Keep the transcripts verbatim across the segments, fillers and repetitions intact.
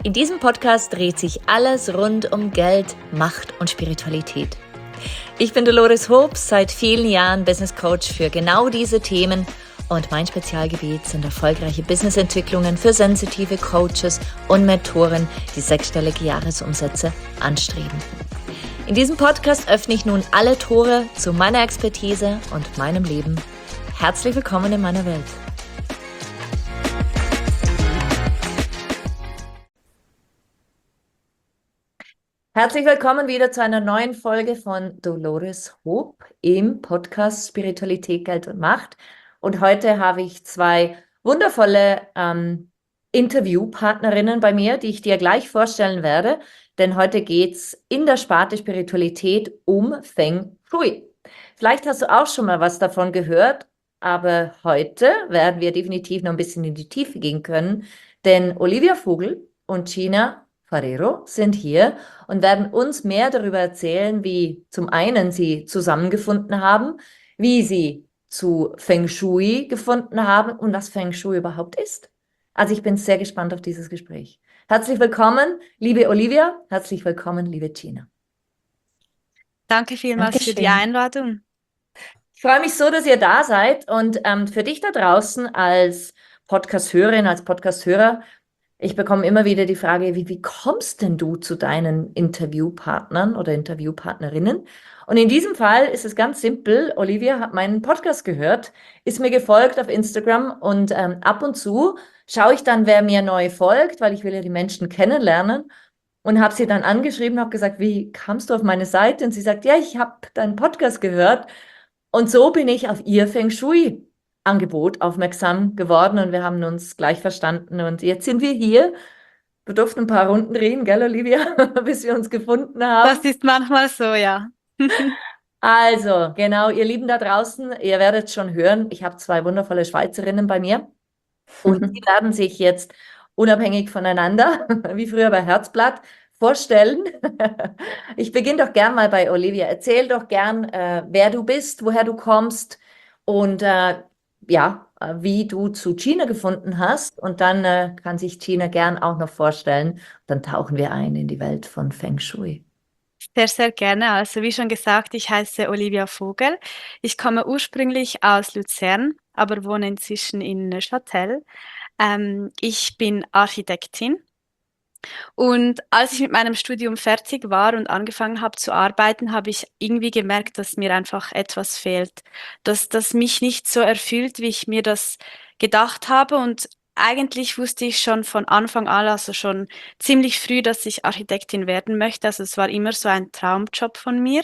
In diesem Podcast dreht sich alles rund um Geld, Macht und Spiritualität. Ich bin Dolores Hobbs, seit vielen Jahren Business Coach für genau diese Themen und mein Spezialgebiet sind erfolgreiche Businessentwicklungen für sensitive Coaches und Mentoren, die sechsstellige Jahresumsätze anstreben. In diesem Podcast öffne ich nun alle Tore zu meiner Expertise und meinem Leben. Herzlich willkommen in meiner Welt. Herzlich willkommen wieder zu einer neuen Folge von Dolores Hob im Podcast Spiritualität, Geld und Macht. Und heute habe ich zwei wundervolle ähm, Interviewpartnerinnen bei mir, die ich dir gleich vorstellen werde. Denn heute geht es in der Sparte Spiritualität um Feng Shui. Vielleicht hast du auch schon mal was davon gehört, aber heute werden wir definitiv noch ein bisschen in die Tiefe gehen können. Denn Olivia Vogel und Gina Farero sind hier und werden uns mehr darüber erzählen, wie zum einen sie zusammengefunden haben, wie sie zu Feng Shui gefunden haben und was Feng Shui überhaupt ist. Also ich bin sehr gespannt auf dieses Gespräch. Herzlich willkommen, liebe Olivia. Herzlich willkommen, liebe Gina. Danke vielmals Dankeschön. für die Einladung. Ich freue mich so, dass ihr da seid und ähm, für dich da draußen als Podcast-Hörerin, als Podcast-Hörer, ich bekomme immer wieder die Frage, wie, wie kommst denn du zu deinen Interviewpartnern oder Interviewpartnerinnen? Und in diesem Fall ist es ganz simpel. Olivia hat meinen Podcast gehört, ist mir gefolgt auf Instagram und ähm, ab und zu schaue ich dann, wer mir neu folgt, weil ich will ja die Menschen kennenlernen und habe sie dann angeschrieben, habe gesagt, wie kamst du auf meine Seite? Und sie sagt, ja, ich habe deinen Podcast gehört und so bin ich auf ihr Feng Shui Angebot aufmerksam geworden und wir haben uns gleich verstanden und jetzt sind wir hier. Wir durften ein paar Runden drehen, gell, Olivia, bis wir uns gefunden haben. Das ist manchmal so, ja. Also, genau, ihr Lieben da draußen, ihr werdet schon hören, ich habe zwei wundervolle Schweizerinnen bei mir und die werden sich jetzt unabhängig voneinander, wie früher bei Herzblatt, vorstellen. Ich beginne doch gern mal bei Olivia. Erzähl doch gern, äh, wer du bist, woher du kommst und äh, ja, äh, wie du zu Gina gefunden hast. Und dann äh, kann sich Gina gern auch noch vorstellen. Dann tauchen wir ein in die Welt von Feng Shui. Sehr, sehr gerne. Also wie schon gesagt, ich heiße Olivia Vogel. Ich komme ursprünglich aus Luzern, aber wohne inzwischen in Neuchâtel. Ähm, ich bin Architektin. Und als ich mit meinem Studium fertig war und angefangen habe zu arbeiten, habe ich irgendwie gemerkt, dass mir einfach etwas fehlt, dass das mich nicht so erfüllt, wie ich mir das gedacht habe. Und eigentlich wusste ich schon von Anfang an, also schon ziemlich früh, dass ich Architektin werden möchte. Also es war immer so ein Traumjob von mir.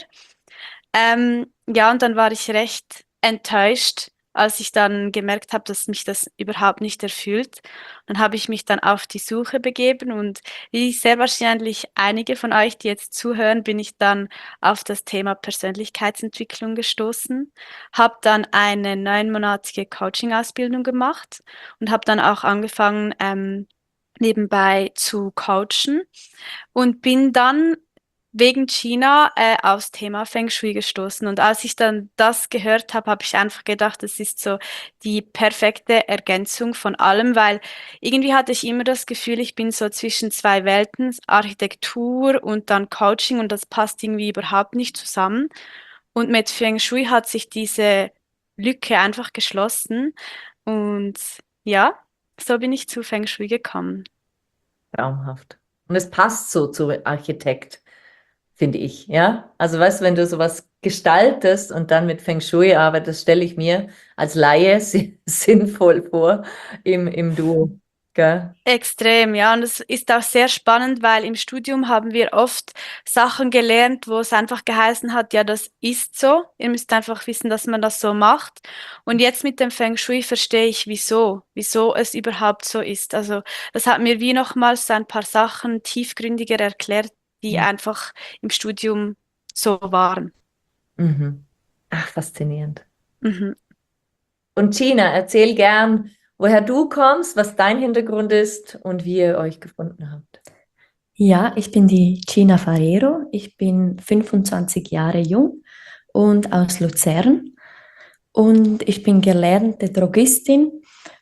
Ähm, ja, und dann war ich recht enttäuscht, als ich dann gemerkt habe, dass mich das überhaupt nicht erfüllt. Dann habe ich mich dann auf die Suche begeben und wie sehr wahrscheinlich einige von euch, die jetzt zuhören, bin ich dann auf das Thema Persönlichkeitsentwicklung gestoßen, habe dann eine neunmonatige Coaching-Ausbildung gemacht und habe dann auch angefangen, ähm, nebenbei zu coachen und bin dann wegen China äh, aufs Thema Feng Shui gestoßen. Und als ich dann das gehört habe, habe ich einfach gedacht, das ist so die perfekte Ergänzung von allem, weil irgendwie hatte ich immer das Gefühl, ich bin so zwischen zwei Welten, Architektur und dann Coaching und das passt irgendwie überhaupt nicht zusammen. Und mit Feng Shui hat sich diese Lücke einfach geschlossen. Und ja, so bin ich zu Feng Shui gekommen. Traumhaft. Und es passt so zu Architekt, finde ich, ja. Also weißt du, wenn du sowas gestaltest und dann mit Feng Shui arbeitest, stelle ich mir als Laie sinnvoll vor im, im Duo, gell? Extrem, ja. Und es ist auch sehr spannend, weil im Studium haben wir oft Sachen gelernt, wo es einfach geheißen hat, ja, das ist so. Ihr müsst einfach wissen, dass man das so macht. Und jetzt mit dem Feng Shui verstehe ich, wieso, wieso es überhaupt so ist. Also das hat mir wie nochmals so ein paar Sachen tiefgründiger erklärt, die einfach im Studium so waren. Mhm. Ach, faszinierend. Mhm. Und Gina, erzähl gern, woher du kommst, was dein Hintergrund ist und wie ihr euch gefunden habt. Ja, ich bin die Gina Farero. Ich bin fünfundzwanzig Jahre jung und aus Luzern. Und ich bin gelernte Drogistin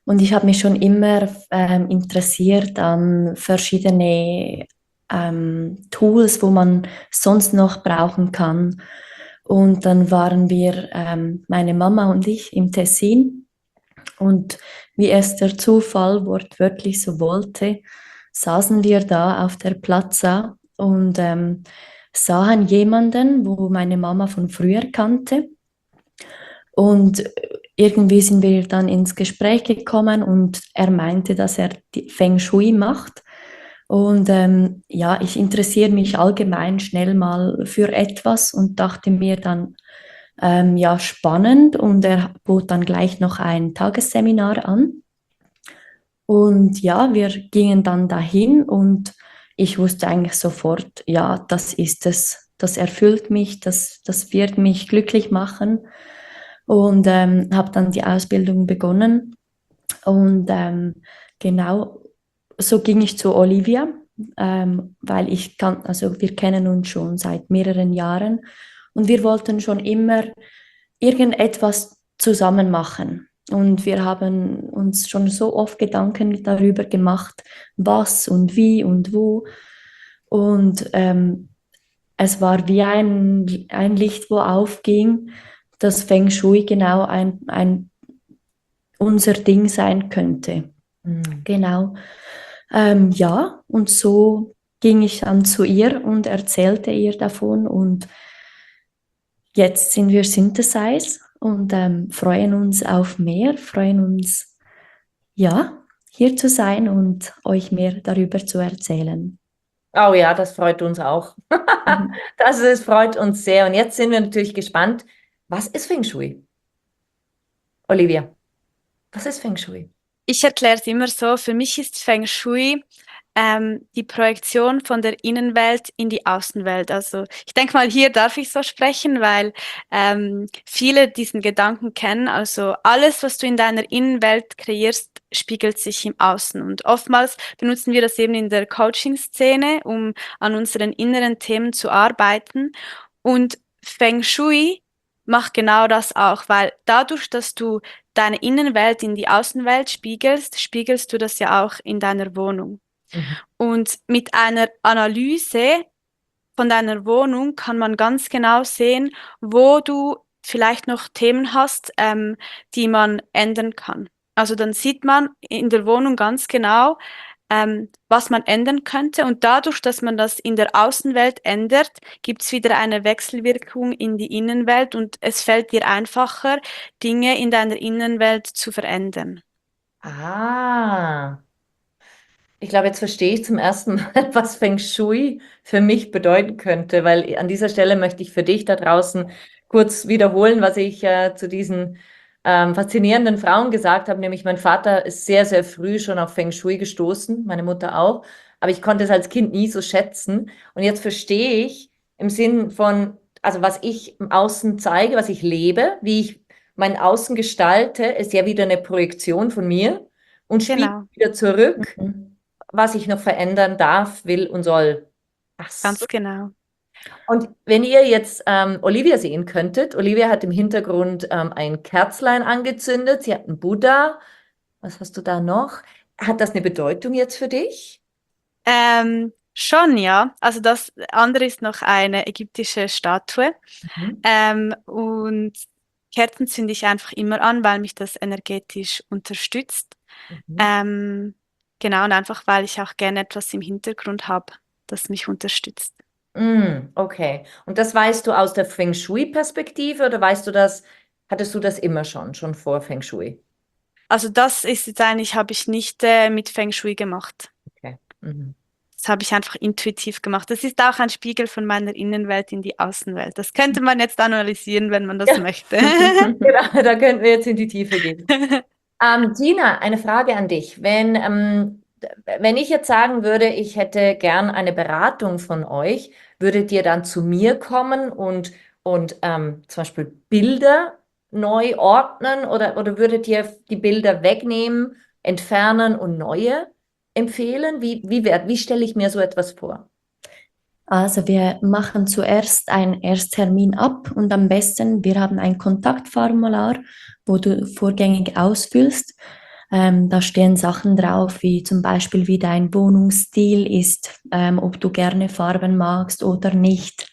Und ich habe mich schon immer ähm, interessiert an verschiedene ähm, Tools, wo man sonst noch brauchen kann. Und dann waren wir, ähm, meine Mama und ich, im Tessin. Und wie es der Zufall wortwörtlich so wollte, saßen wir da auf der Plaza und ähm, sahen jemanden, wo meine Mama von früher kannte. Und irgendwie sind wir dann ins Gespräch gekommen und er meinte, dass er die Feng Shui macht. Und ähm, ja, ich interessiere mich allgemein schnell mal für etwas und dachte mir dann, ähm, ja, spannend. Und er bot dann gleich noch ein Tagesseminar an. Und ja, wir gingen dann dahin und ich wusste eigentlich sofort, ja, das ist es. Das erfüllt mich, das, das wird mich glücklich machen. Und ähm, habe dann die Ausbildung begonnen. Und ähm, genau so ging ich zu Olivia, ähm, weil ich kann, also wir kennen uns schon seit mehreren Jahren und wir wollten schon immer irgendetwas zusammen machen. Und wir haben uns schon so oft Gedanken darüber gemacht, was und wie und wo. Und ähm, es war wie ein, ein Licht, wo aufging, dass Feng Shui genau ein, ein unser Ding sein könnte. Mhm. Genau. Ähm, ja, und so ging ich dann zu ihr und erzählte ihr davon und jetzt sind wir Synthesize und ähm, freuen uns auf mehr, freuen uns, ja, hier zu sein und euch mehr darüber zu erzählen. Oh ja, das freut uns auch. Mhm. Das ist, freut uns sehr. Und jetzt sind wir natürlich gespannt, was ist Feng Shui? Olivia, was ist Feng Shui? Ich erkläre es immer so, für mich ist Feng Shui ähm, die Projektion von der Innenwelt in die Außenwelt. Also ich denke mal, hier darf ich so sprechen, weil ähm, viele diesen Gedanken kennen. Also alles, was du in deiner Innenwelt kreierst, spiegelt sich im Außen. Und oftmals benutzen wir das eben in der Coaching-Szene, um an unseren inneren Themen zu arbeiten. Und Feng Shui macht genau das auch, weil dadurch, dass du deine Innenwelt in die Außenwelt spiegelst, spiegelst du das ja auch in deiner Wohnung. Mhm. Und mit einer Analyse von deiner Wohnung kann man ganz genau sehen, wo du vielleicht noch Themen hast, ähm, die man ändern kann. Also dann sieht man in der Wohnung ganz genau, ähm, was man ändern könnte. Und dadurch, dass man das in der Außenwelt ändert, gibt es wieder eine Wechselwirkung in die Innenwelt und es fällt dir einfacher, Dinge in deiner Innenwelt zu verändern. Ah, ich glaube, jetzt verstehe ich zum ersten Mal, was Feng Shui für mich bedeuten könnte, weil an dieser Stelle möchte ich für dich da draußen kurz wiederholen, was ich äh, zu diesen ähm, faszinierenden Frauen gesagt habe, nämlich mein Vater ist sehr, sehr früh schon auf Feng Shui gestoßen, meine Mutter auch, aber ich konnte es als Kind nie so schätzen und jetzt verstehe ich im Sinn von, also was ich im Außen zeige, was ich lebe, wie ich mein Außen gestalte, ist ja wieder eine Projektion von mir und spiegelt Genau, wieder zurück, Mhm. was ich noch verändern darf, will und soll. Ach so. ganz genau. Und wenn ihr jetzt ähm, Olivia sehen könntet, Olivia hat im Hintergrund ähm, ein Kerzlein angezündet, sie hat einen Buddha. Was hast du da noch? Hat das eine Bedeutung jetzt für dich? Ähm, schon, ja. Also das andere ist noch eine ägyptische Statue. Mhm. Ähm, und Kerzen zünde ich einfach immer an, weil mich das energetisch unterstützt. Mhm. Ähm, genau, und einfach, weil ich auch gerne etwas im Hintergrund habe, das mich unterstützt. Mm, okay. Und das weißt du aus der Feng Shui-Perspektive oder weißt du das, hattest du das immer schon, schon vor Feng Shui? Also das ist jetzt eigentlich, habe ich nicht äh, mit Feng Shui gemacht. Okay. Mhm. Das habe ich einfach intuitiv gemacht. Das ist auch ein Spiegel von meiner Innenwelt in die Außenwelt. Das könnte man jetzt analysieren, wenn man das Ja. möchte. Genau, da könnten wir jetzt in die Tiefe gehen. Ähm, Tina, eine Frage an dich. Wenn, ähm, wenn ich jetzt sagen würde, ich hätte gern eine Beratung von euch, würdet ihr dann zu mir kommen und, und ähm, zum Beispiel Bilder neu ordnen oder, oder würdet ihr die Bilder wegnehmen, entfernen und neue empfehlen? Wie, wie, wär- wie stelle ich mir so etwas vor? Also wir machen zuerst einen Ersttermin ab und am besten, wir haben ein Kontaktformular, wo du vorgängig ausfüllst. Ähm, da stehen Sachen drauf, wie zum Beispiel, wie dein Wohnungsstil ist, ähm, ob du gerne Farben magst oder nicht.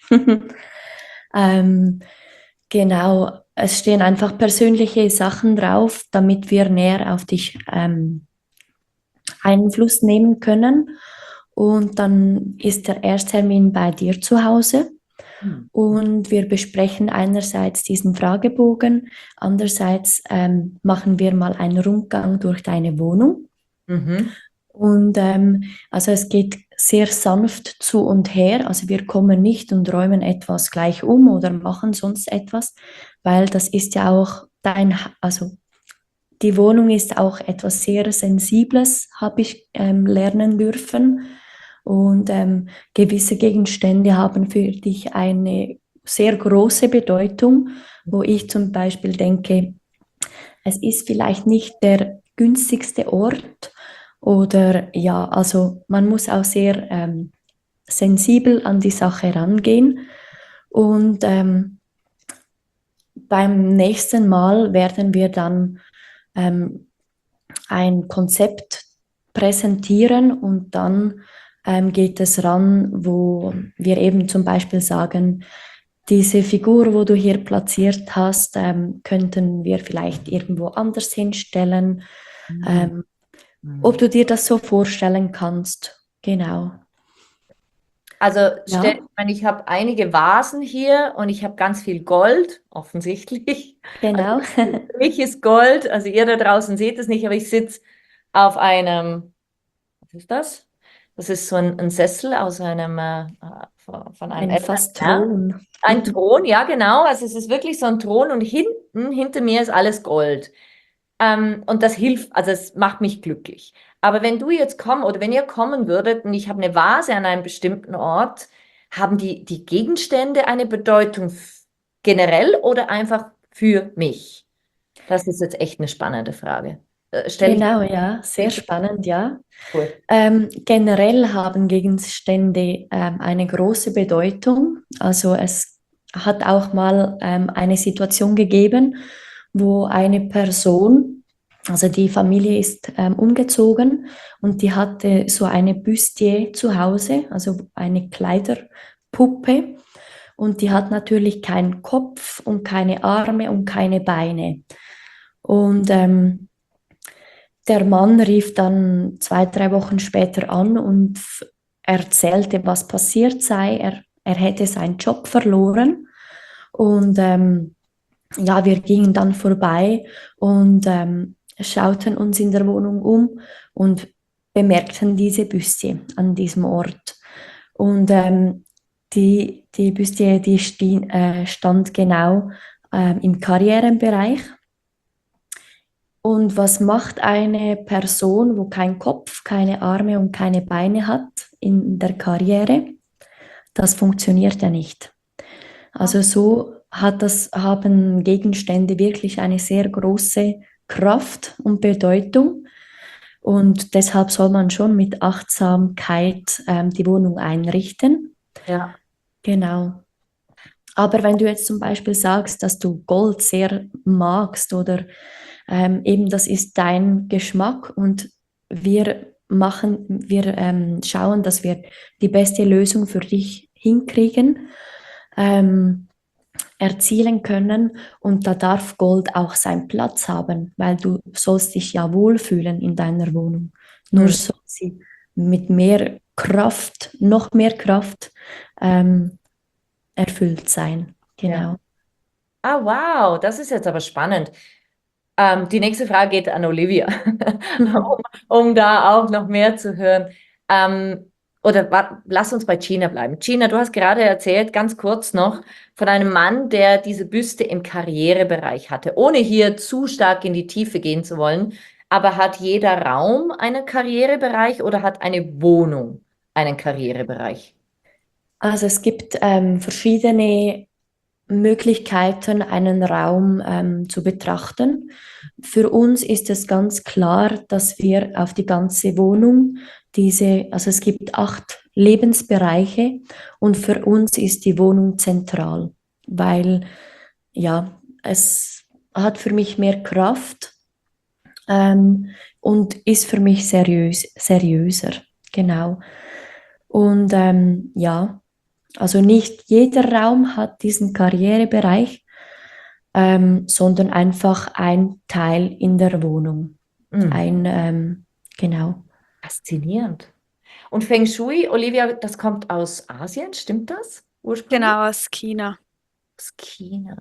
ähm, genau, es stehen einfach persönliche Sachen drauf, damit wir näher auf dich ähm, Einfluss nehmen können. Und dann ist der Ersttermin bei dir zu Hause. Hm. Und wir besprechen einerseits diesen Fragebogen, andererseits ähm, machen wir mal einen Rundgang durch deine Wohnung. Mhm. Und ähm, also es geht sehr sanft zu und her. Also wir kommen nicht und räumen etwas gleich um oder machen sonst etwas, weil das ist ja auch dein, also die Wohnung ist auch etwas sehr Sensibles, habe ich ähm, lernen dürfen. Und ähm, gewisse Gegenstände haben für dich eine sehr große Bedeutung, wo ich zum Beispiel denke, es ist vielleicht nicht der günstigste Ort oder ja, also man muss auch sehr ähm, sensibel an die Sache rangehen. Und ähm, beim nächsten Mal werden wir dann ähm, ein Konzept präsentieren und dann ähm, geht es ran, wo wir eben zum Beispiel sagen, diese Figur, wo du hier platziert hast, ähm, könnten wir vielleicht irgendwo anders hinstellen. Mhm. Ähm, ob Mhm. du dir das so vorstellen kannst. Genau. Also stell, ich Ja, meine, ich habe einige Vasen hier und ich habe ganz viel Gold, offensichtlich. Also genau. für mich ist Gold, also ihr da draußen seht es nicht, aber ich sitze auf einem, was ist das? Das ist so ein, ein Sessel aus einem, äh, äh, von, von einem Ein älteren fast Herrn. Thron. Ein Thron, ja genau. Also es ist wirklich so ein Thron und hinten, hinter mir ist alles Gold. Ähm, und das hilft, also es macht mich glücklich. Aber wenn du jetzt kommst oder wenn ihr kommen würdet und ich habe eine Vase an einem bestimmten Ort, haben die, die Gegenstände eine Bedeutung f- generell oder einfach für mich? Das ist jetzt echt eine spannende Frage. Äh, stell ich Genau, ja, sehr spannend, ja. vor. Ähm, generell haben Gegenstände ähm, eine große Bedeutung. Also es hat auch mal ähm, eine Situation gegeben, wo eine Person, also die Familie ist ähm, umgezogen und die hatte so eine Büstie zu Hause, also eine Kleiderpuppe. Und die hat natürlich keinen Kopf und keine Arme und keine Beine. Und ähm, der Mann rief dann zwei, drei Wochen später an und f- erzählte, was passiert sei. Er, er hätte seinen Job verloren. Und ähm, ja, wir gingen dann vorbei und ähm, schauten uns in der Wohnung um und bemerkten diese Büste an diesem Ort. Und ähm, die, die Büste, die sti- äh, stand genau ähm, im Karrierenbereich. Und was macht eine Person, wo keinen Kopf, keine Arme und keine Beine hat in der Karriere? Das funktioniert ja nicht. Also so hat das, haben Gegenstände wirklich eine sehr große Kraft und Bedeutung. Und deshalb soll man schon mit Achtsamkeit ähm, die Wohnung einrichten. Ja. Genau. Aber wenn du jetzt zum Beispiel sagst, dass du Gold sehr magst oder ähm, eben das ist dein Geschmack und wir machen, wir ähm, schauen, dass wir die beste Lösung für dich hinkriegen, ähm, erzielen können und da darf Gold auch seinen Platz haben, weil du sollst dich ja wohlfühlen in deiner Wohnung. Nur Hm. soll sie mit mehr Kraft, noch mehr Kraft ähm, erfüllt sein. Ja. Genau. Ah, wow, das ist jetzt aber spannend. Ähm, die nächste Frage geht an Olivia, um, um da auch noch mehr zu hören. Ähm, oder wa- lass uns bei Gina bleiben. Gina, du hast gerade erzählt, ganz kurz noch, von einem Mann, der diese Büste im Karrierebereich hatte, ohne hier zu stark in die Tiefe gehen zu wollen. Aber hat jeder Raum einen Karrierebereich oder hat eine Wohnung einen Karrierebereich? Also es gibt ähm, verschiedene Möglichkeiten, einen Raum ähm, zu betrachten. Für uns ist es ganz klar, dass wir auf die ganze Wohnung diese, also es gibt acht Lebensbereiche und für uns ist die Wohnung zentral, weil ja, es hat für mich mehr Kraft ähm, und ist für mich seriös, seriöser. Genau. Und ähm, ja, also nicht jeder Raum hat diesen Karrierebereich, ähm, sondern einfach ein Teil in der Wohnung. Mhm. Ein, ähm, genau. Faszinierend. Und Feng Shui, Olivia, das kommt aus Asien, stimmt das ursprünglich? Genau, aus China. Aus China.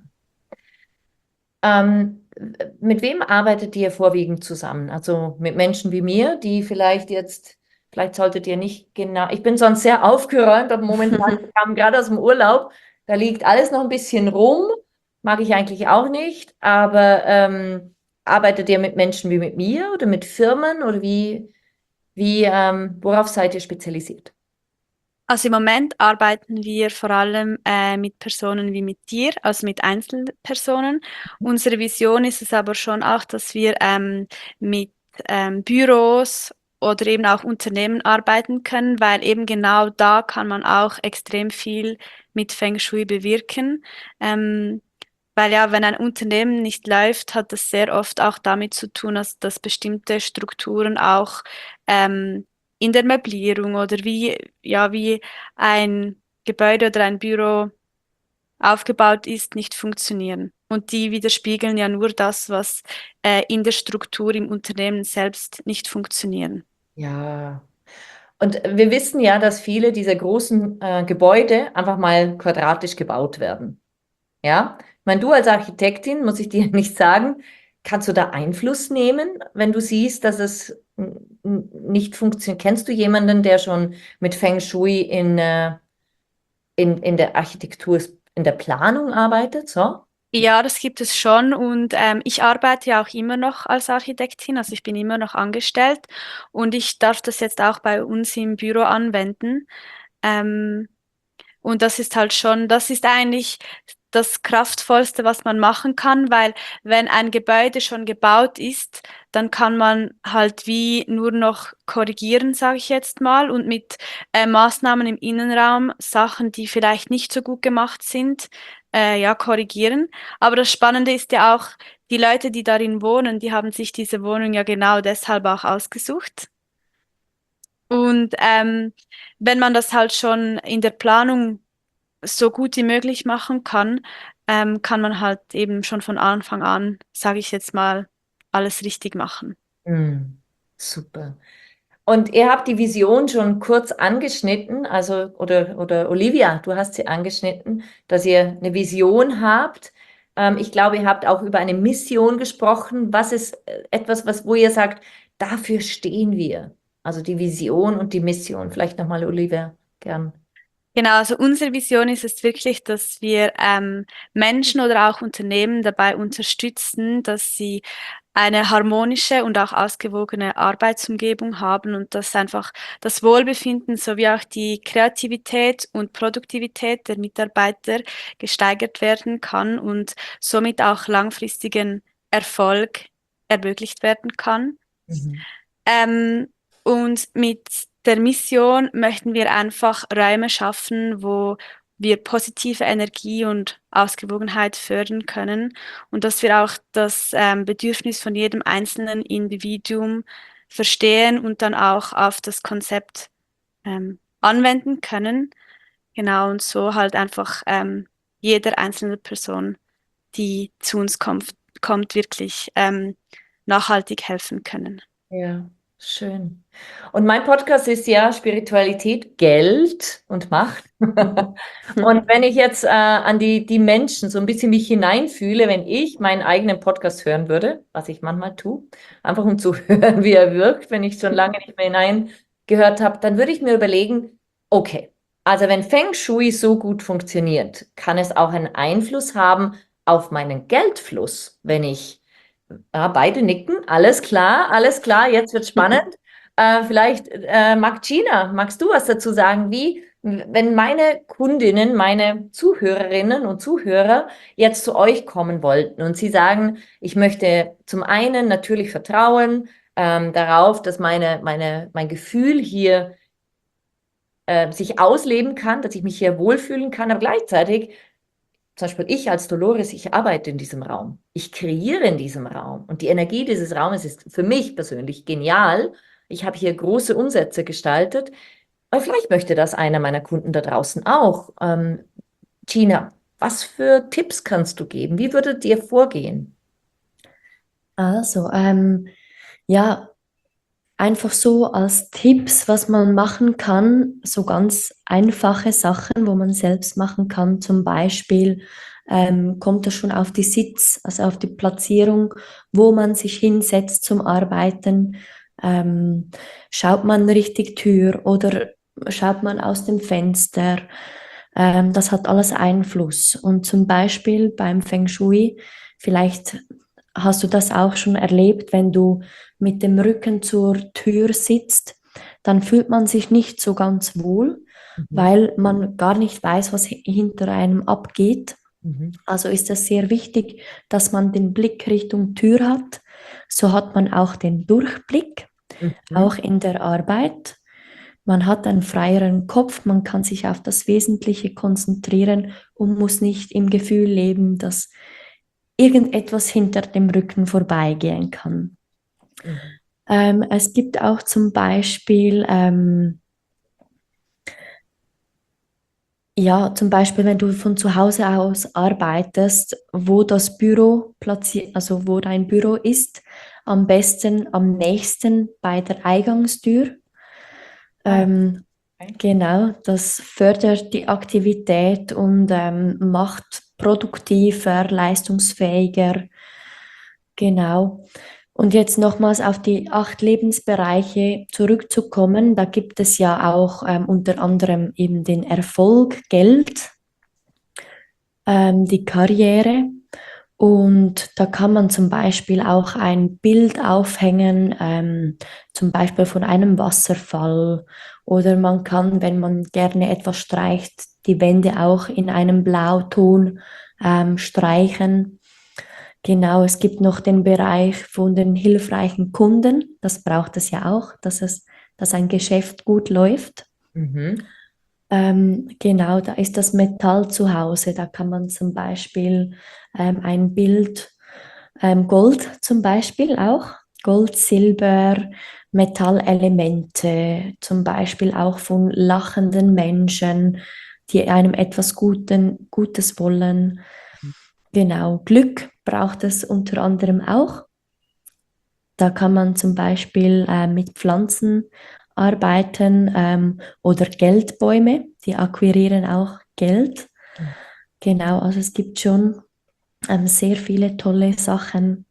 Ähm, mit wem arbeitet ihr vorwiegend zusammen? Also mit Menschen wie mir, die vielleicht jetzt, vielleicht solltet ihr nicht genau, ich bin sonst sehr aufgeräumt, aber momentan wir kamen gerade aus dem Urlaub, da liegt alles noch ein bisschen rum, mag ich eigentlich auch nicht, aber ähm, arbeitet ihr mit Menschen wie mit mir oder mit Firmen oder wie, wie ähm, worauf seid ihr spezialisiert? Also im Moment arbeiten wir vor allem äh, mit Personen wie mit dir, also mit Einzelpersonen. Unsere Vision ist es aber schon auch, dass wir ähm, mit ähm, Büros oder eben auch Unternehmen arbeiten können, weil eben genau da kann man auch extrem viel mit Feng Shui bewirken. Ähm, Weil ja, wenn ein Unternehmen nicht läuft, hat das sehr oft auch damit zu tun, dass, dass bestimmte Strukturen auch ähm, in der Möblierung oder wie, ja, wie ein Gebäude oder ein Büro aufgebaut ist, nicht funktionieren. Und die widerspiegeln ja nur das, was äh, in der Struktur im Unternehmen selbst nicht funktionieren. Ja. Und wir wissen ja, dass viele dieser großen äh, Gebäude einfach mal quadratisch gebaut werden. Ja, ich meine, du als Architektin, muss ich dir nicht sagen, kannst du da Einfluss nehmen, wenn du siehst, dass es n- n- nicht funktioniert? Kennst du jemanden, der schon mit Feng Shui in, äh, in, in der Architektur, in der Planung arbeitet? So? Ja, das gibt es schon und ähm, ich arbeite ja auch immer noch als Architektin, also ich bin immer noch angestellt und ich darf das jetzt auch bei uns im Büro anwenden. Ähm, und das ist halt schon, das ist eigentlich das Kraftvollste, was man machen kann, weil wenn ein Gebäude schon gebaut ist, dann kann man halt wie nur noch korrigieren, sage ich jetzt mal, und mit äh, Maßnahmen im Innenraum Sachen, die vielleicht nicht so gut gemacht sind, äh, ja, korrigieren. Aber das Spannende ist ja auch, die Leute, die darin wohnen, die haben sich diese Wohnung ja genau deshalb auch ausgesucht. Und ähm, wenn man das halt schon in der Planung so gut wie möglich machen kann, ähm, kann man halt eben schon von Anfang an, sage ich jetzt mal, alles richtig machen. Hm, super. Und ihr habt die Vision schon kurz angeschnitten, also, oder, oder Olivia, du hast sie angeschnitten, dass ihr eine Vision habt. Ähm, ich glaube, ihr habt auch über eine Mission gesprochen. Was ist äh, etwas, was, wo ihr sagt, dafür stehen wir? Also die Vision und die Mission. Vielleicht nochmal, Olivia, gern. Genau, also unsere Vision ist es wirklich, dass wir ähm, Menschen oder auch Unternehmen dabei unterstützen, dass sie eine harmonische und auch ausgewogene Arbeitsumgebung haben und dass einfach das Wohlbefinden sowie auch die Kreativität und Produktivität der Mitarbeiter gesteigert werden kann und somit auch langfristigen Erfolg ermöglicht werden kann. Mhm. Ähm, und mit der Mission möchten wir einfach Räume schaffen, wo wir positive Energie und Ausgewogenheit fördern können und dass wir auch das ähm, Bedürfnis von jedem einzelnen Individuum verstehen und dann auch auf das Konzept ähm, anwenden können. Genau, und so halt einfach ähm, jeder einzelne Person, die zu uns kommt, kommt wirklich ähm, nachhaltig helfen können. Ja, schön. Und mein Podcast ist ja Spiritualität, Geld und Macht. Und wenn ich jetzt äh, an die, die Menschen so ein bisschen mich hineinfühle, wenn ich meinen eigenen Podcast hören würde, was ich manchmal tue, einfach um zu hören, wie er wirkt, wenn ich schon lange nicht mehr hineingehört habe, dann würde ich mir überlegen, okay, also wenn Feng Shui so gut funktioniert, kann es auch einen Einfluss haben auf meinen Geldfluss, wenn ich ja, beide nicken. Alles klar, alles klar, jetzt wird spannend. Äh, vielleicht, äh, Magdalena, magst du was dazu sagen? Wie, wenn meine Kundinnen, meine Zuhörerinnen und Zuhörer jetzt zu euch kommen wollten und sie sagen, ich möchte zum einen natürlich vertrauen ähm, darauf, dass meine, meine, mein Gefühl hier äh, sich ausleben kann, dass ich mich hier wohlfühlen kann, aber gleichzeitig zum Beispiel ich als Dolores, ich arbeite in diesem Raum. Ich kreiere in diesem Raum. Und die Energie dieses Raumes ist für mich persönlich genial. Ich habe hier große Umsätze gestaltet. Aber vielleicht möchte das einer meiner Kunden da draußen auch. Ähm, Gina, was für Tipps kannst du geben? Wie würdet ihr vorgehen? Also, ähm, ja, einfach so als Tipps, was man machen kann, so ganz einfache Sachen, wo man selbst machen kann. Zum Beispiel ähm, kommt das schon auf die Sitz, also auf die Platzierung, wo man sich hinsetzt zum Arbeiten. Ähm, schaut man richtig Tür oder schaut man aus dem Fenster? Ähm, das hat alles Einfluss. Und zum Beispiel beim Feng Shui, vielleicht hast du das auch schon erlebt, wenn du mit dem Rücken zur Tür sitzt, dann fühlt man sich nicht so ganz wohl, Mhm. weil man gar nicht weiß, was hi- hinter einem abgeht. Mhm. Also ist es sehr wichtig, dass man den Blick Richtung Tür hat. So hat man auch den Durchblick, Mhm. auch in der Arbeit. Man hat einen freieren Kopf, man kann sich auf das Wesentliche konzentrieren und muss nicht im Gefühl leben, dass irgendetwas hinter dem Rücken vorbeigehen kann. Mhm. Ähm, es gibt auch zum Beispiel, ähm, ja, zum Beispiel, wenn du von zu Hause aus arbeitest, wo das Büro platziert, also wo dein Büro ist, am besten am nächsten bei der Eingangstür. Ah, Ähm, okay. genau, das fördert die Aktivität und ähm, macht produktiver, leistungsfähiger. Genau. Und jetzt nochmals auf die acht Lebensbereiche zurückzukommen, da gibt es ja auch ähm, unter anderem eben den Erfolg, Geld, ähm, die Karriere. Und da kann man zum Beispiel auch ein Bild aufhängen, ähm, zum Beispiel von einem Wasserfall. Oder man kann, wenn man gerne etwas streicht, die Wände auch in einem Blauton ähm, streichen. Genau, es gibt noch den Bereich von den hilfreichen Kunden. Das braucht es ja auch, dass es, dass ein Geschäft gut läuft. Mhm. Ähm, genau, da ist das Metall zu Hause. Da kann man zum Beispiel ähm, ein Bild, ähm, Gold zum Beispiel auch, Gold, Silber, Metallelemente, zum Beispiel auch von lachenden Menschen, die einem etwas Guten, Gutes wollen. Genau, Glück braucht es unter anderem auch. Da kann man zum Beispiel äh, mit Pflanzen arbeiten ähm, oder Geldbäume, die akquirieren auch Geld. Genau, also es gibt schon ähm, sehr viele tolle Sachen,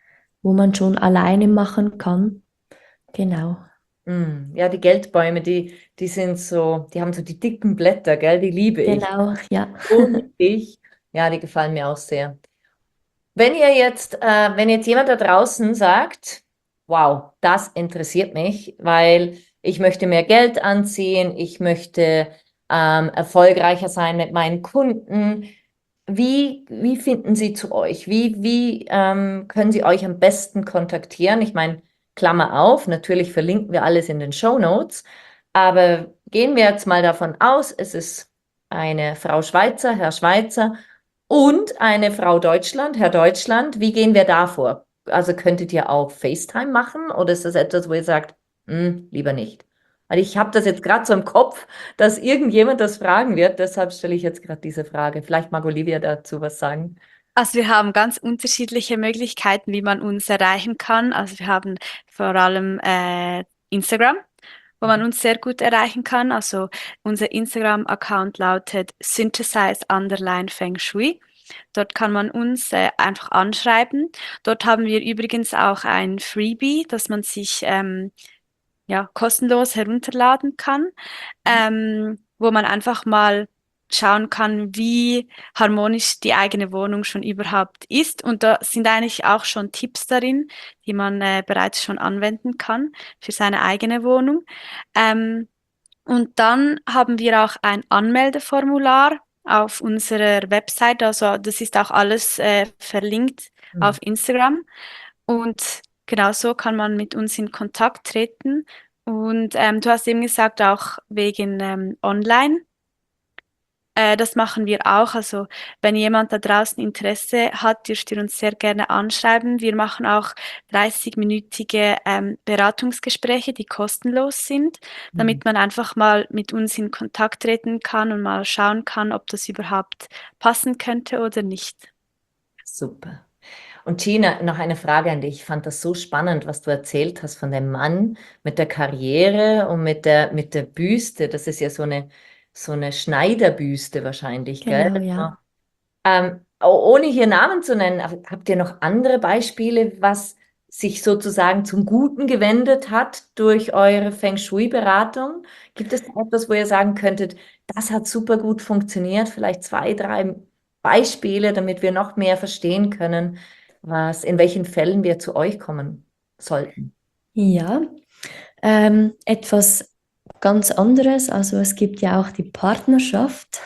wo man schon alleine machen kann. Genau, Mm, ja, die Geldbäume, die, die sind so, die haben so die dicken Blätter, gell? Die liebe ich. genau, ja. So liebe ich. Ja, die gefallen mir auch sehr. Wenn ihr jetzt, äh, wenn jetzt jemand da draußen sagt, wow, das interessiert mich, weil ich möchte mehr Geld anziehen, ich möchte ähm, erfolgreicher sein mit meinen Kunden, wie, wie finden Sie zu euch? Wie, wie ähm, können Sie euch am besten kontaktieren? Ich meine, Klammer auf, natürlich verlinken wir alles in den Show Notes, aber gehen wir jetzt mal davon aus, es ist eine Frau Schweizer, Herr Schweizer und eine Frau Deutschland, Herr Deutschland. Wie gehen wir da vor? Also könntet ihr auch FaceTime machen oder ist das etwas, wo ihr sagt, "Hm, lieber nicht? Weil ich habe das jetzt gerade so im Kopf, dass irgendjemand das fragen wird. Deshalb stelle ich jetzt gerade diese Frage. Vielleicht mag Olivia dazu was sagen. Also wir haben ganz unterschiedliche Möglichkeiten, wie man uns erreichen kann. Also wir haben vor allem äh, Instagram, wo man uns sehr gut erreichen kann. Also unser Instagram-Account lautet synthesize underline Feng Shui. Dort kann man uns äh, einfach anschreiben. Dort haben wir übrigens auch ein Freebie, das man sich ähm, ja, kostenlos herunterladen kann, ähm, wo man einfach mal schauen kann, wie harmonisch die eigene Wohnung schon überhaupt ist. Und da sind eigentlich auch schon Tipps darin, die man äh, bereits schon anwenden kann für seine eigene Wohnung. Ähm, und dann haben wir auch ein Anmeldeformular auf unserer Website. Also das ist auch alles äh, verlinkt Hm. auf Instagram. Und genau so kann man mit uns in Kontakt treten. Und ähm, du hast eben gesagt, auch wegen ähm, Online. Äh, das machen wir auch. Also wenn jemand da draußen Interesse hat, dürft ihr uns sehr gerne anschreiben. Wir machen auch dreißig-minütige ähm, Beratungsgespräche, die kostenlos sind, Mhm. damit man einfach mal mit uns in Kontakt treten kann und mal schauen kann, ob das überhaupt passen könnte oder nicht. Super. Und Gina, noch eine Frage an dich. Ich fand das so spannend, was du erzählt hast von dem Mann mit der Karriere und mit der, mit der Büste. Das ist ja so eine, so eine Schneiderbüste wahrscheinlich, gell? Genau, ja. Ähm, o- ohne hier Namen zu nennen, aber habt ihr noch andere Beispiele, was sich sozusagen zum Guten gewendet hat durch eure Feng Shui-Beratung? Gibt es etwas, wo ihr sagen könntet, das hat super gut funktioniert? Vielleicht zwei, drei Beispiele, damit wir noch mehr verstehen können, was, in welchen Fällen wir zu euch kommen sollten. Ja, ähm, etwas ganz anderes. Also es gibt ja auch die Partnerschaft.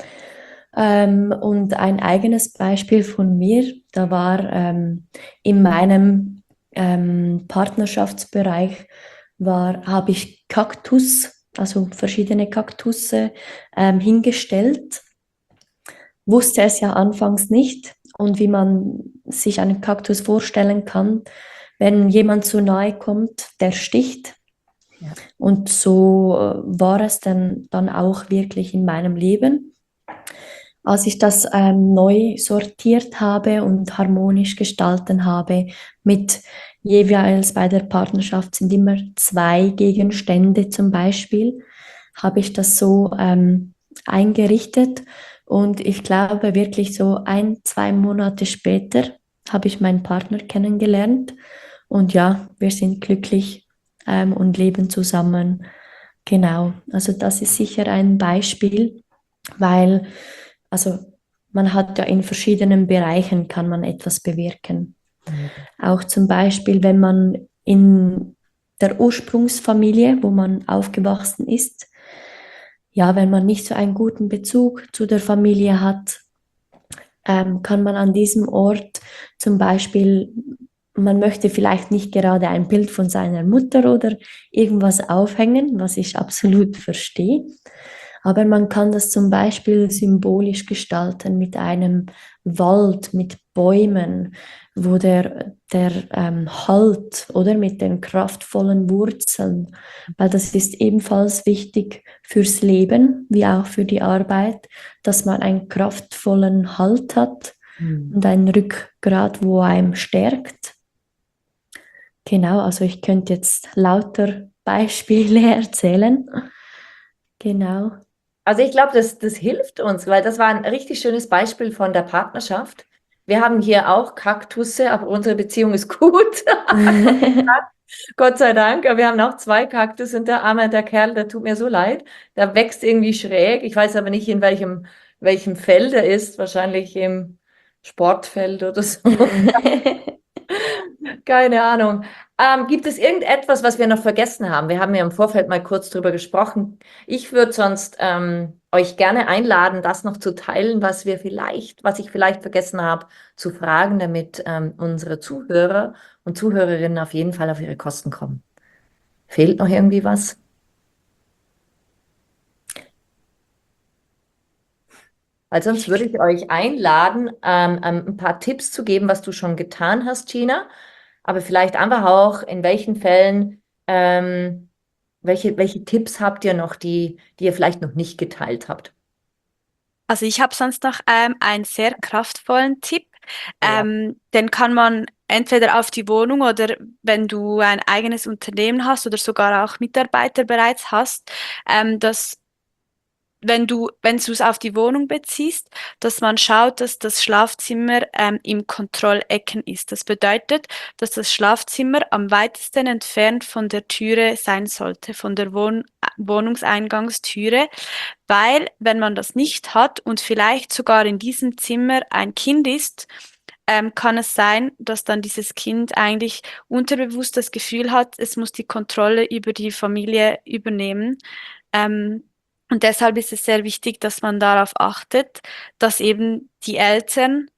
Ähm, und ein eigenes Beispiel von mir, da war ähm, in meinem ähm, Partnerschaftsbereich, war, habe ich Kaktus, also verschiedene Kaktusse ähm, hingestellt, wusste es ja anfangs nicht und wie man sich einen Kaktus vorstellen kann, wenn jemand zu nahe kommt, der sticht. Ja. Und so äh, war es dann, dann auch wirklich in meinem Leben. Als ich das ähm, neu sortiert habe und harmonisch gestalten habe, mit jeweils bei der Partnerschaft sind immer zwei Gegenstände zum Beispiel, habe ich das so ähm, eingerichtet. Und ich glaube wirklich so ein, zwei Monate später habe ich meinen Partner kennengelernt. Und ja, wir sind glücklich ähm, und leben zusammen. Genau, also das ist sicher ein Beispiel, weil also man hat ja in verschiedenen Bereichen kann man etwas bewirken. Mhm. Auch zum Beispiel, wenn man in der Ursprungsfamilie, wo man aufgewachsen ist, ja, wenn man nicht so einen guten Bezug zu der Familie hat, ähm, kann man an diesem Ort zum Beispiel, man möchte vielleicht nicht gerade ein Bild von seiner Mutter oder irgendwas aufhängen, was ich absolut verstehe. Aber man kann das zum Beispiel symbolisch gestalten mit einem Wald, mit Bäumen, wo der, der ähm, Halt oder mit den kraftvollen Wurzeln, weil das ist ebenfalls wichtig fürs Leben wie auch für die Arbeit, dass man einen kraftvollen Halt hat Mhm. und ein Rückgrat, wo einem stärkt. Genau, also ich könnte jetzt lauter Beispiele erzählen. Genau. Also ich glaube, das, das hilft uns, weil das war ein richtig schönes Beispiel von der Partnerschaft. Wir haben hier auch Kaktusse, aber unsere Beziehung ist gut. Gott sei Dank. Aber wir haben noch zwei Kaktus und der arme, der Kerl, der tut mir so leid. Der wächst irgendwie schräg. Ich weiß aber nicht, in welchem, welchem Feld er ist. Wahrscheinlich im Sportfeld oder so. Keine Ahnung. Ähm, gibt es irgendetwas, was wir noch vergessen haben? Wir haben ja im Vorfeld mal kurz drüber gesprochen. Ich würde sonst ähm, euch gerne einladen, das noch zu teilen, was wir vielleicht, was ich vielleicht vergessen habe, zu fragen, damit ähm, unsere Zuhörer und Zuhörerinnen auf jeden Fall auf ihre Kosten kommen. Fehlt noch irgendwie was? Weil sonst würde ich euch einladen, ähm, ähm, ein paar Tipps zu geben, was du schon getan hast, Gina, aber vielleicht einfach auch, in welchen Fällen, ähm, welche, welche Tipps habt ihr noch, die, die ihr vielleicht noch nicht geteilt habt? Also ich habe sonst noch ähm, einen sehr kraftvollen Tipp. Ja. Ähm, den kann man entweder auf die Wohnung oder wenn du ein eigenes Unternehmen hast oder sogar auch Mitarbeiter bereits hast, ähm, dass wenn du, wenn du es auf die Wohnung beziehst, dass man schaut, dass das Schlafzimmer ähm, im Kontrollecken ist. Das bedeutet, dass das Schlafzimmer am weitesten entfernt von der Türe sein sollte, von der Wohn Wohnungseingangstüre, weil wenn man das nicht hat und vielleicht sogar in diesem Zimmer ein Kind ist, ähm, kann es sein, dass dann dieses Kind eigentlich unterbewusst das Gefühl hat, es muss die Kontrolle über die Familie übernehmen. Ähm, und deshalb ist es sehr wichtig, dass man darauf achtet, dass eben die Eltern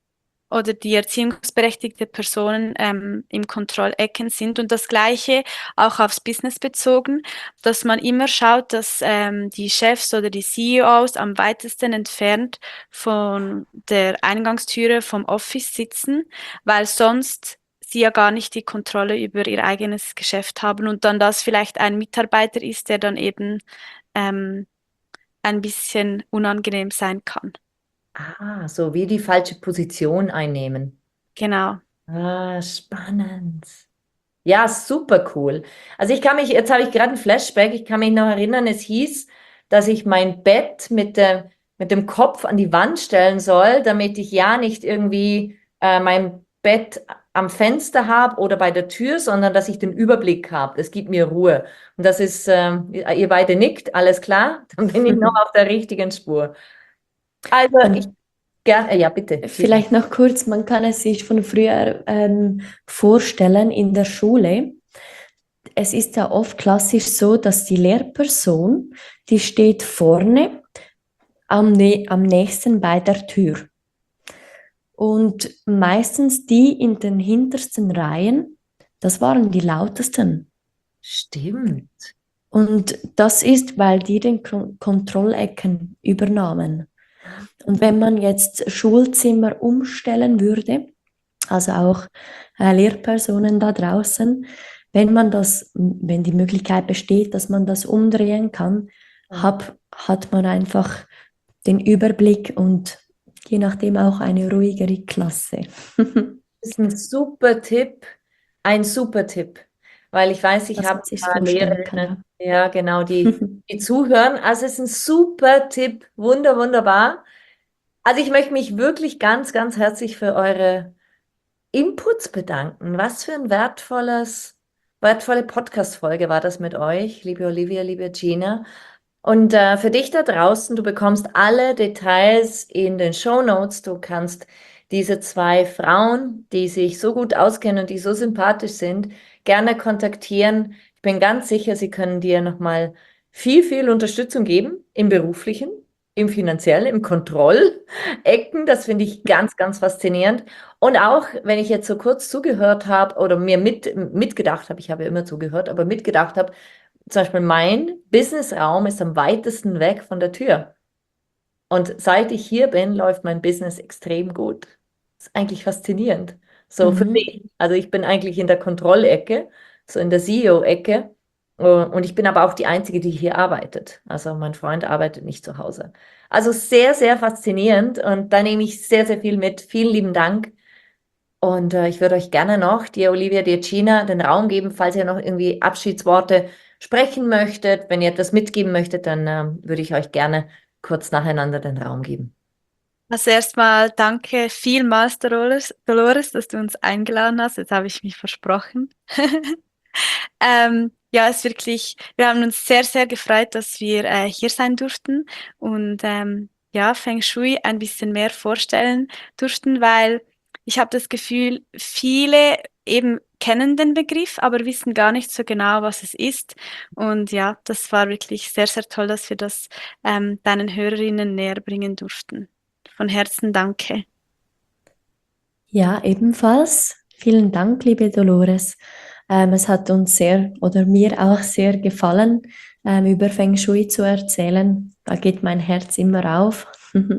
oder die erziehungsberechtigte Personen ähm, im Kontrollecken sind. Und das Gleiche auch aufs Business bezogen, dass man immer schaut, dass ähm, die Chefs oder die C E Os am weitesten entfernt von der Eingangstüre vom Office sitzen, weil sonst sie ja gar nicht die Kontrolle über ihr eigenes Geschäft haben und dann das vielleicht ein Mitarbeiter ist, der dann eben ähm, ein bisschen unangenehm sein kann. Ah, so wie die falsche Position einnehmen. Genau. Ah, spannend. Ja, super cool. Also ich kann mich, jetzt habe ich gerade ein Flashback, ich kann mich noch erinnern, es hieß, dass ich mein Bett mit der, mit dem Kopf an die Wand stellen soll, damit ich ja nicht irgendwie äh, mein Bett am Fenster habe oder bei der Tür, sondern dass ich den Überblick habe. Das gibt mir Ruhe. Und das ist, ähm, ihr beide nickt, alles klar? Dann bin ich noch auf der richtigen Spur. Also ich Man, gerne, ja bitte. schieß los. vielleicht noch kurz, man kann es sich von früher ähm, vorstellen in der Schule. Es ist ja oft klassisch so, dass die Lehrperson, die steht vorne am, nä- am nächsten bei der Tür. Und meistens die in den hintersten Reihen, das waren die lautesten. Stimmt. Und das ist, weil die den Kon Kontrollecken übernahmen. Und wenn man jetzt Schulzimmer umstellen würde, also auch äh, Lehrpersonen da draußen, wenn man das, wenn die Möglichkeit besteht, dass man das umdrehen kann, hab, hat man einfach den Überblick und je nachdem auch eine ruhigere Klasse. Das ist ein super Tipp, ein super Tipp, weil ich weiß, ich Dass habe man sich ein paar vorstellen kann, Lehrerinnen, ja genau, ja. die, die zuhören. Also es ist ein super Tipp, wunder, wunderbar. Also ich möchte mich wirklich ganz, ganz herzlich für eure Inputs bedanken. Was für ein wertvolles, wertvolle Podcast-Folge war das mit euch, liebe Olivia, liebe Gina. Und äh, für dich da draußen, du bekommst alle Details in den Shownotes. Du kannst diese zwei Frauen, die sich so gut auskennen und die so sympathisch sind, gerne kontaktieren. Ich bin ganz sicher, sie können dir nochmal viel, viel Unterstützung geben im beruflichen, im finanziellen, im Kontrollecken. Das finde ich ganz, ganz faszinierend. Und auch, wenn ich jetzt so kurz zugehört habe oder mir mit, mitgedacht habe, ich habe ja immer zugehört, aber mitgedacht habe, zum Beispiel mein Businessraum ist am weitesten weg von der Tür. Und seit ich hier bin, läuft mein Business extrem gut. Das ist eigentlich faszinierend. So für Mhm. mich. Also ich bin eigentlich in der Kontrollecke, so in der C E O-Ecke. Und ich bin aber auch die Einzige, die hier arbeitet. Also mein Freund arbeitet nicht zu Hause. Also sehr, sehr faszinierend. Und da nehme ich sehr, sehr viel mit. Vielen lieben Dank. Und äh, ich würde euch gerne noch, dir Olivia, dir Gina, den Raum geben, falls ihr noch irgendwie Abschiedsworte sprechen möchtet. Wenn ihr etwas mitgeben möchtet, dann ähm, würde ich euch gerne kurz nacheinander den Raum geben. Also erstmal danke vielmals, Dolores, Dolores, dass du uns eingeladen hast. Jetzt habe ich mich versprochen. Ähm, ja, es ist wirklich, wir haben uns sehr, sehr gefreut, dass wir äh, hier sein durften und ähm, ja, Feng Shui ein bisschen mehr vorstellen durften, weil ich habe das Gefühl, viele eben kennen den Begriff, aber wissen gar nicht so genau, was es ist. Und ja, das war wirklich sehr, sehr toll, dass wir das ähm, deinen Hörerinnen näher bringen durften. Von Herzen danke. Ja, ebenfalls. Vielen Dank, liebe Dolores. Ähm, es hat uns sehr oder mir auch sehr gefallen, ähm, über Feng Shui zu erzählen. Da geht mein Herz immer auf.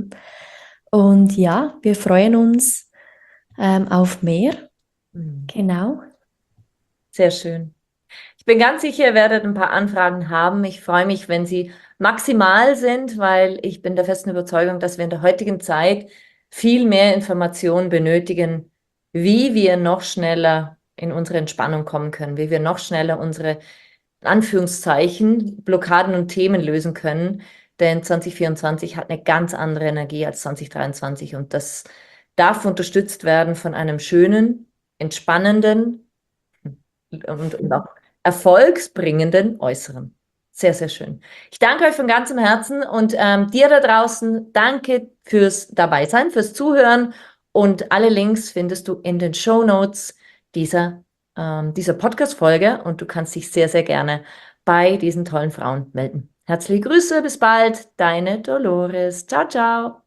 Und ja, wir freuen uns ähm, auf mehr. Mhm. Genau. Sehr schön. Ich bin ganz sicher, ihr werdet ein paar Anfragen haben. Ich freue mich, wenn sie maximal sind, weil ich bin der festen Überzeugung, dass wir in der heutigen Zeit viel mehr Informationen benötigen, wie wir noch schneller in unsere Entspannung kommen können, wie wir noch schneller unsere, in Anführungszeichen, Blockaden und Themen lösen können. Denn zwanzig vierundzwanzig hat eine ganz andere Energie als zwanzig dreiundzwanzig und das darf unterstützt werden von einem schönen, entspannenden und, und auch erfolgsbringenden Äußeren. Sehr, sehr schön. Ich danke euch von ganzem Herzen und ähm, dir da draußen, danke fürs Dabeisein, fürs Zuhören und alle Links findest du in den Shownotes dieser, ähm, dieser Podcast-Folge und du kannst dich sehr, sehr gerne bei diesen tollen Frauen melden. Herzliche Grüße, bis bald, deine Dolores. Ciao, ciao.